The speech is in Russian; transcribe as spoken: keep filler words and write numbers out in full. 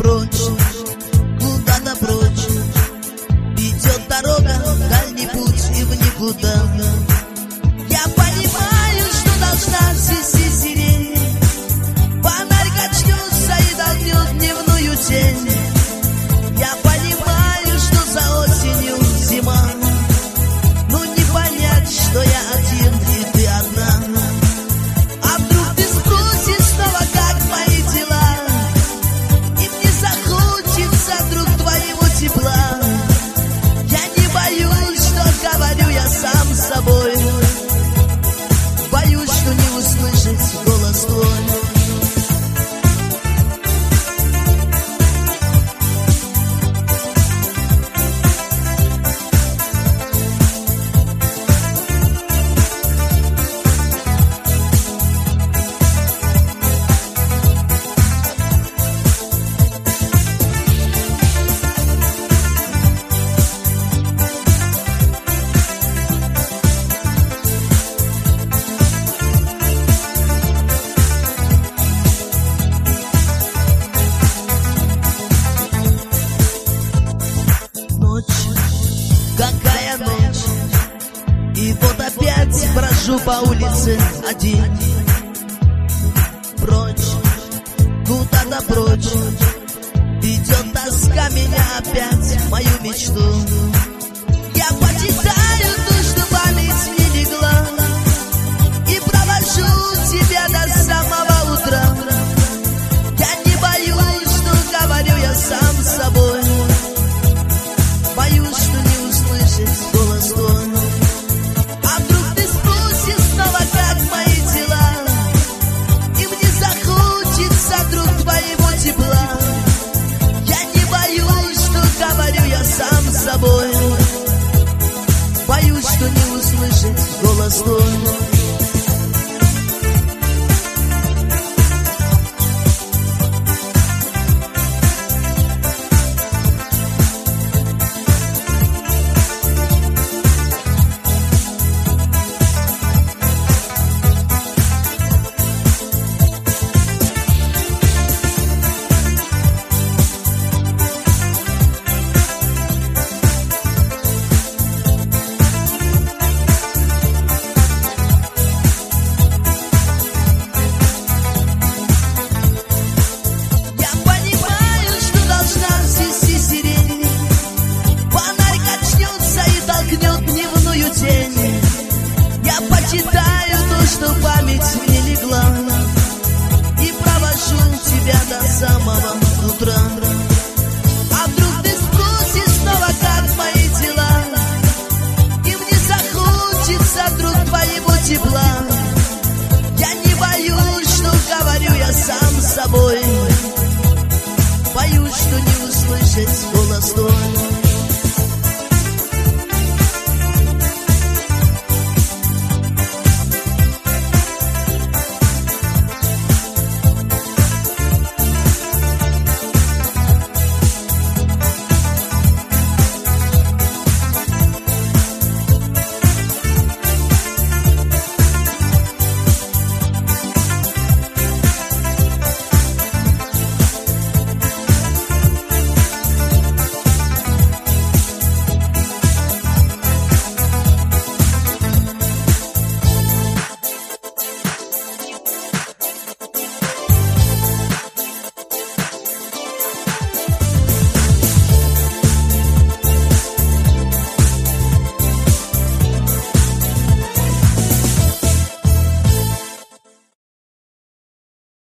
прочь, куда-то прочь. Ведет дорога, дальний путь и в никуда. Я понимаю, что должна свести сирень. Фонарь качнется и толкнет дневную тень. Я понимаю, что за осенью зима. Ну не понять, что я один и ты одна. А вдруг ты спросишь снова, как мои дела, и мне захочется вдруг твоего тепла. Я не боюсь, что говорю я сам с собой. Боюсь, что не услышать голос твой. Какая ночь, и вот опять брожу по улице один. Прочь, куда-то прочь, ведет тоска меня опять в мою мечту. Я почитаю то, что память не легла, и провожу тебя до самого утра. Я не боюсь, что говорю я сам с собой. Боюсь, что не услышать голос твой. А вдруг ты спросишь снова, как мои дела, и мне захочется вдруг твоего тепла. Я не боюсь, что говорю я сам с собой. Боюсь, что не услышать голос твой. Я почитаю то, что память мне легла, и провожу тебя до самого утра. А вдруг ты спросишь снова, как мои дела, и мне захочется вдруг твоего тепла. Я не боюсь, что говорю я сам с собой. Боюсь, что не услышать голос твой.